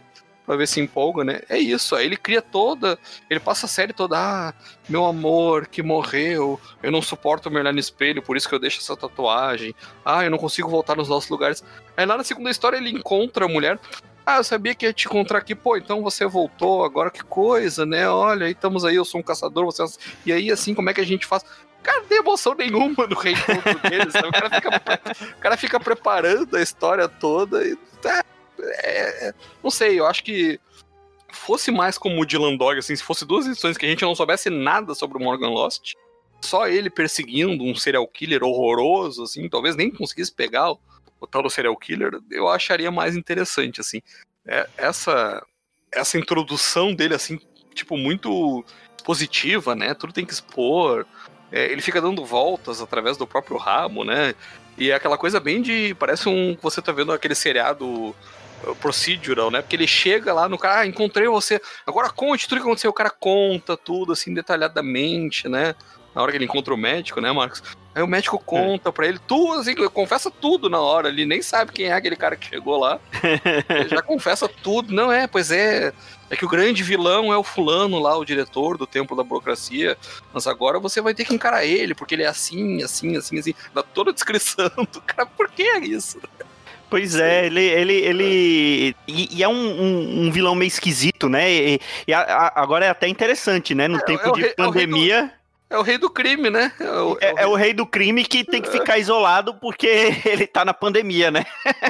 pra ver se empolga, né? É isso, aí ele cria toda, ele passa a série toda, meu amor que morreu, eu não suporto me olhar no espelho, por isso que eu deixo essa tatuagem, eu não consigo voltar nos nossos lugares. Aí lá na segunda história ele encontra a mulher, eu sabia que ia te encontrar aqui, pô, então você voltou, agora que coisa, né? Olha, aí estamos aí, eu sou um caçador, você... E aí, assim, como é que a gente faz? Cara, não tem emoção nenhuma no reencontro deles, sabe? O cara fica preparando a história toda e... não sei, eu acho que fosse mais como o Dylan Dog, assim, se fosse 2 edições que a gente não soubesse nada sobre o Morgan Lost, só ele perseguindo um serial killer horroroso, assim, talvez nem conseguisse pegar o tal do serial killer, eu acharia mais interessante, assim. Essa introdução dele, assim, tipo, muito positiva, né? Tudo tem que expor. Ele fica dando voltas através do próprio ramo, né? E é aquela coisa bem de... Parece você tá vendo aquele seriado procedural, né? Porque ele chega lá no cara, encontrei você, agora conte tudo que aconteceu. O cara conta tudo, assim, detalhadamente, né? Na hora que ele encontra o médico, né, Marcos? Aí o médico conta pra ele tudo, assim, confessa tudo na hora. Ele nem sabe quem é aquele cara que chegou lá. Ele já confessa tudo. Não, pois é. É que o grande vilão é o fulano lá, o diretor do Templo da Burocracia. Mas agora você vai ter que encarar ele, porque ele é assim, assim, assim, assim. Dá toda a descrição do cara. Por que é isso? Pois é, ele e é um vilão meio esquisito, né? Agora é até interessante, né? No tempo de pandemia... É o rei do crime, né? É o rei do crime que tem que ficar isolado porque ele tá na pandemia, né?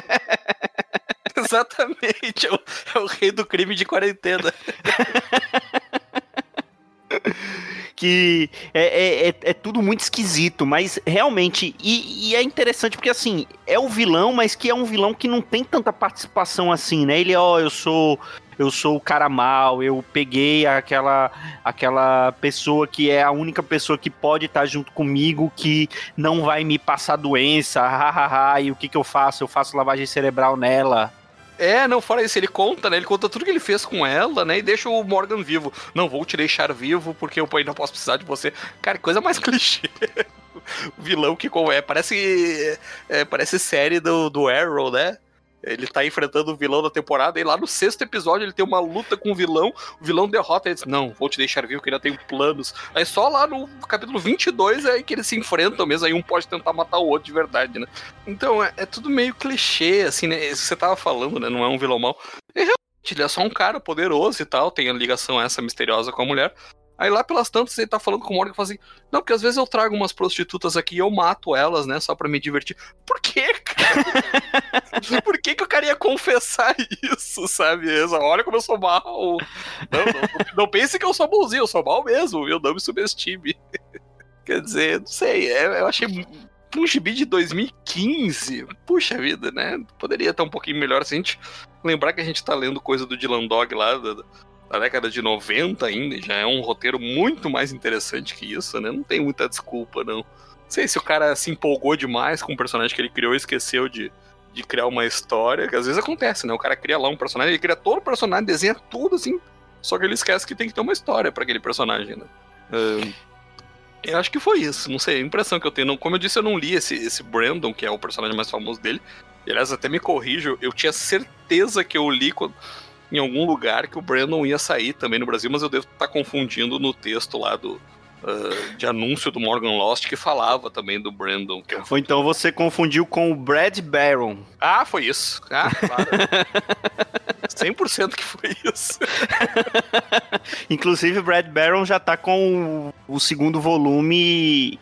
Exatamente, é o rei do crime de quarentena. Que é tudo muito esquisito, mas realmente, e é interessante porque assim, é o vilão, mas que é um vilão que não tem tanta participação assim, né? Ele, eu sou o cara mal, eu peguei aquela pessoa que é a única pessoa que pode estar junto comigo, que não vai me passar doença, hahaha, e o que eu faço? Eu faço lavagem cerebral nela. Não, fora isso, ele conta, né? Ele conta tudo que ele fez com ela, né? E deixa o Morgan vivo. Não, vou te deixar vivo porque eu ainda posso precisar de você. Cara, que coisa mais clichê. O vilão que parece série do Arrow, né? Ele tá enfrentando o vilão da temporada e lá no 6º episódio ele tem uma luta com o vilão derrota ele diz, não, vou te deixar vivo que ainda tenho planos. Aí só lá no capítulo 22 é aí que eles se enfrentam mesmo, aí um pode tentar matar o outro de verdade, né? Então é tudo meio clichê, assim, né? Isso que você tava falando, né? Não é um vilão mau. E realmente, ele é só um cara poderoso e tal, tem a ligação essa misteriosa com a mulher. Aí lá pelas tantas ele tá falando com o Morgan e fala assim, não, porque às vezes eu trago umas prostitutas aqui e eu mato elas, né, só pra me divertir. Por quê, cara? Por que o cara ia confessar isso, sabe? Olha como eu sou mal. Não pense que eu sou bonzinho, eu sou mal mesmo, viu? Não me subestime. Quer dizer, não sei, eu achei um gibi de 2015, puxa vida, né? Poderia estar um pouquinho melhor se a gente lembrar que a gente tá lendo coisa do Dylan Dog lá, da década de 90 ainda, já é um roteiro muito mais interessante que isso, né? Não tem muita desculpa, não. Não sei se o cara se empolgou demais com o personagem que ele criou e esqueceu de criar uma história, que às vezes acontece, né? O cara cria lá um personagem, ele cria todo o personagem, desenha tudo, assim, só que ele esquece que tem que ter uma história pra aquele personagem, né? Eu acho que foi isso, não sei, a impressão que eu tenho. Como eu disse, eu não li esse Brandon, que é o personagem mais famoso dele. E, aliás, até me corrijo, eu tinha certeza que eu li em algum lugar que o Brandon ia sair também no Brasil, mas eu devo estar confundindo no texto lá de anúncio do Morgan Lost que falava também do Brandon. Ou então você confundiu com o Brad Barron. Foi isso. Claro. 100% que foi isso. Inclusive, o Brad Barron já tá com o 2º volume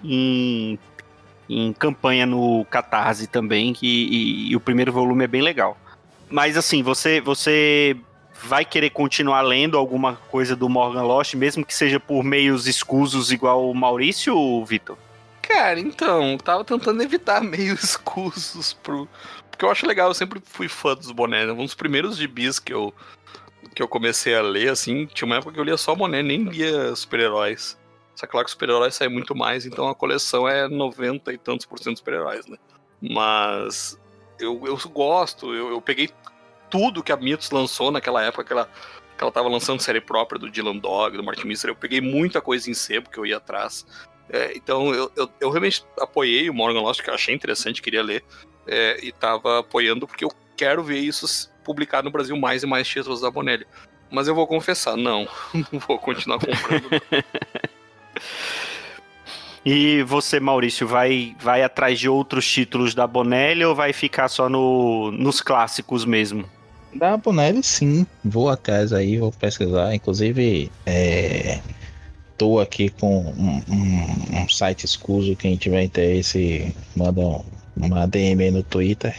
em campanha no Catarse também, e o 1º volume é bem legal. Mas assim, você vai querer continuar lendo alguma coisa do Morgan Lost, mesmo que seja por meios escusos igual o Maurício, Vitor? Cara, então, tava tentando evitar meios escusos porque eu acho legal, eu sempre fui fã dos bonés, né? Um dos primeiros gibis que eu comecei a ler, assim, tinha uma época que eu lia só boné, nem lia super-heróis. Só que claro que super-heróis saem muito mais, então a coleção é 90 e tantos % de super-heróis, né? Mas eu gosto, eu peguei tudo que a Mythos lançou naquela época, que ela tava lançando série própria do Dylan Dog, do Martin Mister, eu peguei muita coisa em sebo que eu ia atrás. Então eu realmente apoiei o Morgan Lost, que eu achei interessante, queria ler, e tava apoiando porque eu quero ver isso publicado no Brasil, mais e mais títulos da Bonelli. Mas eu vou confessar, não vou continuar comprando. E você, Maurício, vai atrás de outros títulos da Bonelli ou vai ficar só nos clássicos mesmo? Da Bonelli, sim. Vou atrás aí, vou pesquisar. Inclusive, tô aqui com um site escuso. Quem tiver interesse, manda uma DM aí no Twitter.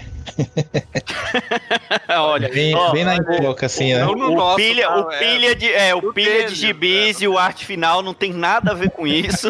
Olha, bem na boca, assim, né? O pilha de gibis e o arte final não tem nada a ver com isso.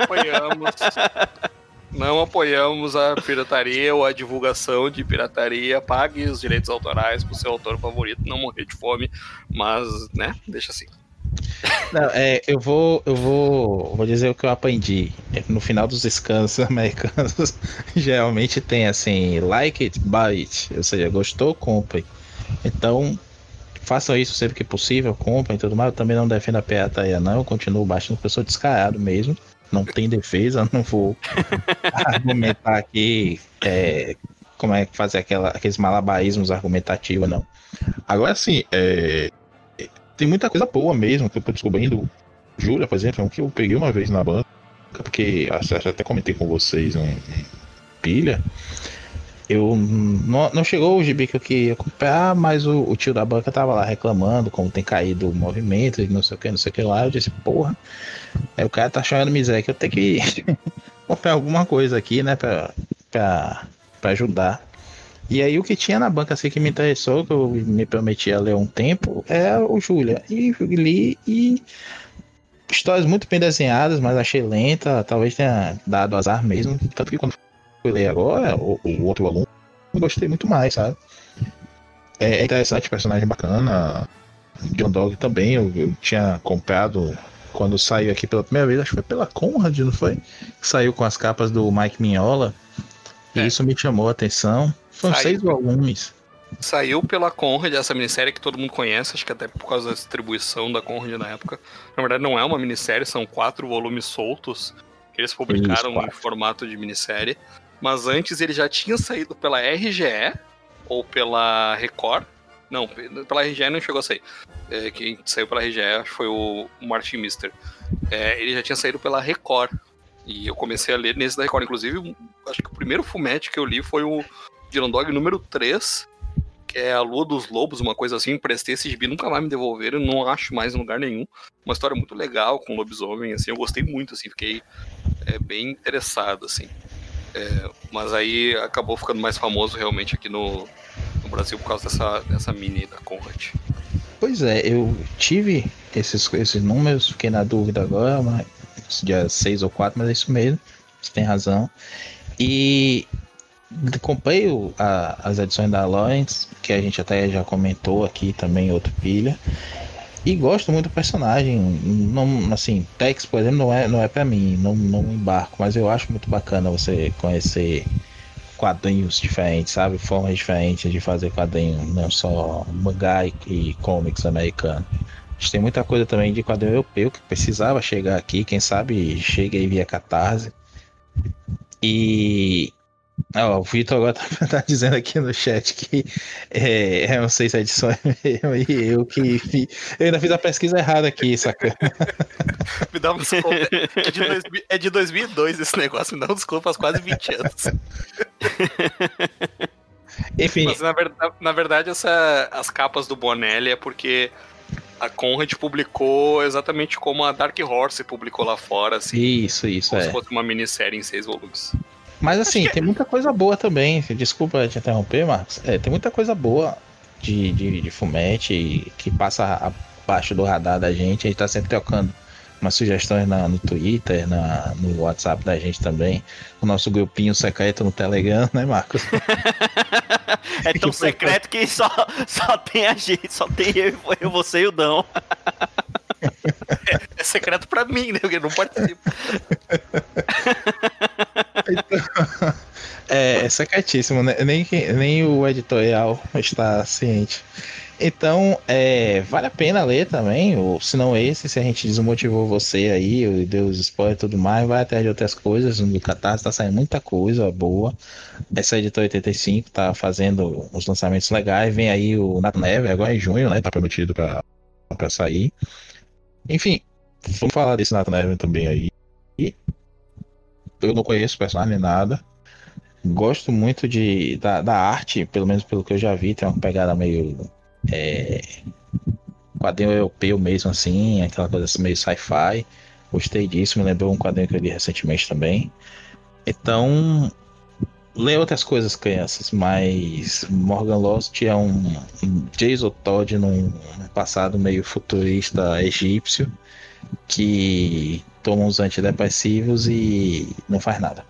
Não apoiamos a pirataria ou a divulgação de pirataria. Pague os direitos autorais pro seu autor favorito não morrer de fome, mas, né, deixa assim. Não, eu vou dizer o que eu aprendi. No final dos scans americanos, geralmente tem assim, like it, buy it. Ou seja, gostou, compre. Então, façam isso sempre que possível, comprem e tudo mais. Eu também não defendo a pirataria, não. Eu continuo baixando, porque eu sou descarado mesmo. Não tem defesa, não vou argumentar aqui como é que fazer aqueles malabarismos argumentativos, não. Agora, assim, tem muita coisa boa mesmo que eu tô descobrindo. Júlia, por exemplo, é um que eu peguei uma vez na banca, porque até comentei com vocês um pilha. Eu não chegou o gibi que eu queria comprar, mas o tio da banca tava lá reclamando como tem caído o movimento e não sei o que lá. Eu disse, porra, o cara tá achando miséria que eu tenho que comprar alguma coisa aqui, né, pra ajudar. E aí o que tinha na banca assim que me interessou, que eu me prometia ler um tempo, é o Júlia. E li, e histórias muito bem desenhadas, mas achei lenta, talvez tenha dado azar mesmo. Tanto que quando fui ler agora, o outro aluno, eu gostei muito mais, sabe? É interessante, personagem bacana. John Dog também, eu tinha comprado quando saiu aqui pela primeira vez, acho que foi pela Conrad, não foi? Saiu com as capas do Mike Mignola. E isso me chamou a atenção. São 6 volumes. Saiu pela Conrad, essa minissérie que todo mundo conhece, acho que até por causa da distribuição da Conrad na época. Na verdade não é uma minissérie, são 4 volumes soltos que eles publicaram em formato de minissérie. Mas antes ele já tinha saído pela RGE ou pela Record. Não, pela RGE não chegou a sair. Quem saiu pela RGE foi o Martin Mister. Ele já tinha saído pela Record. E eu comecei a ler nesse da Record. Inclusive, acho que o primeiro fumete que eu li foi o Dylan Dog número 3, que é A Lua dos Lobos, uma coisa assim. Emprestei esse gibi, nunca mais me devolveram, não acho mais em lugar nenhum. Uma história muito legal com lobisomem, assim, eu gostei muito, assim, fiquei bem interessado, assim. Mas aí acabou ficando mais famoso realmente aqui no Brasil por causa dessa mini da Conrad. Pois é, eu tive esses números, fiquei na dúvida agora, mas dia 6 ou 4, mas é isso mesmo, você tem razão. E comprei as edições da Lawrence, que a gente até já comentou aqui também, outro pilha. E gosto muito do personagem. Não, assim, Tex, por exemplo, não é pra mim, não embarco, mas eu acho muito bacana você conhecer quadrinhos diferentes, sabe? Formas diferentes de fazer quadrinho, não só mangá e comics americanos. A gente tem muita coisa também de quadrinho europeu que precisava chegar aqui, quem sabe chega aí via Catarse. E o Vitor agora tá dizendo aqui no chat que não sei se é edição mesmo, e eu ainda fiz a pesquisa errada aqui, sacana. Me dá um desculpa. É de 2002 esse negócio, me dá um desculpa, faz quase 20 anos. Enfim. Mas na verdade as capas do Bonelli é porque a Conrad publicou exatamente como a Dark Horse publicou lá fora, assim. Isso, como se fosse uma minissérie em 6 volumes. Mas assim, tem muita coisa boa também. Desculpa te interromper, Marcos. Tem muita coisa boa de fumete que passa abaixo do radar da gente. A gente tá sempre trocando umas sugestões no Twitter, no WhatsApp da gente também. O nosso grupinho secreto no Telegram, né, Marcos? É tão secreto que só tem a gente, só tem eu você e o Dão. É secreto pra mim, né? Porque eu não participo. Então, é secretíssimo, né? Nem o editorial está ciente. Então, vale a pena ler também, ou se não esse, se a gente desmotivou você aí, ou deu os spoilers e tudo mais, vai atrás de outras coisas, no Catarse tá saindo muita coisa boa. Essa editora 85 tá fazendo uns lançamentos legais, vem aí o Nato Neve, agora em junho, né, tá prometido pra sair. Enfim, vamos falar desse Nato Neve também aí. Eu não conheço o personagem nem nada. Gosto muito da arte, pelo menos pelo que eu já vi, tem uma pegada meio quadrinho europeu mesmo assim, aquela coisa assim, meio sci-fi. Gostei disso, me lembrou um quadrinho que eu li recentemente também. Então, lê outras coisas, crianças, mas Morgan Lost é um Jason Todd num passado meio futurista egípcio que toma uns antidepressivos e não faz nada.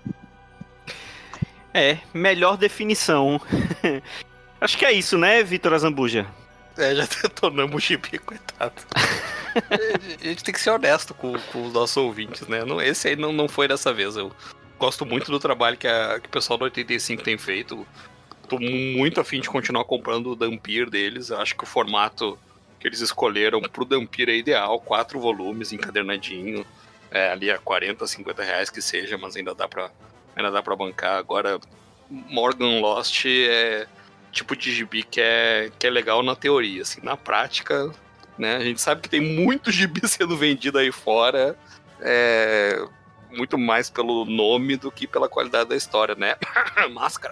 Melhor definição. Acho que é isso, né, Vitor Azambuja? Já detonamos o gibi, coitado. A gente tem que ser honesto com os nossos ouvintes, né? Esse aí não foi dessa vez. Eu gosto muito do trabalho que o pessoal do 85 tem feito. Tô muito afim de continuar comprando o Dhampir deles. Eu acho que o formato que eles escolheram pro Dhampir é ideal. 4 volumes, encadernadinho. Ali a 40, 50 reais que seja, mas ainda dá pra bancar. Agora, Morgan Lost é tipo de gibi que é legal na teoria, assim. Na prática, né, a gente sabe que tem muito gibi sendo vendido aí fora, muito mais pelo nome do que pela qualidade da história, né? Máscara.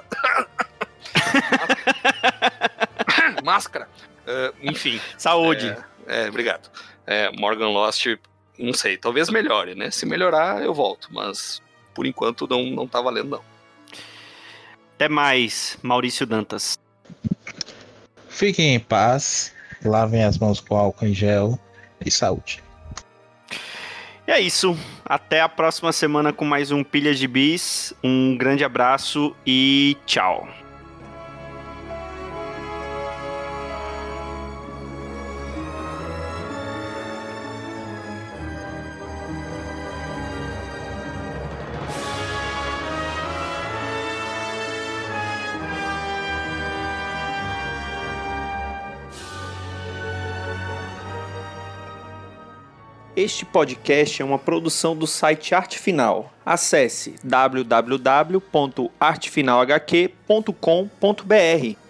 Máscara. Enfim. Saúde. Obrigado. Morgan Lost, não sei, talvez melhore, né? Se melhorar, eu volto, mas por enquanto não tá valendo, não. Até mais, Maurício Dantas. Fiquem em paz, lavem as mãos com álcool em gel e saúde. E é isso. Até a próxima semana com mais um Pilha de Bis. Um grande abraço e tchau. Este podcast é uma produção do site Arte Final. Acesse www.artefinalhq.com.br.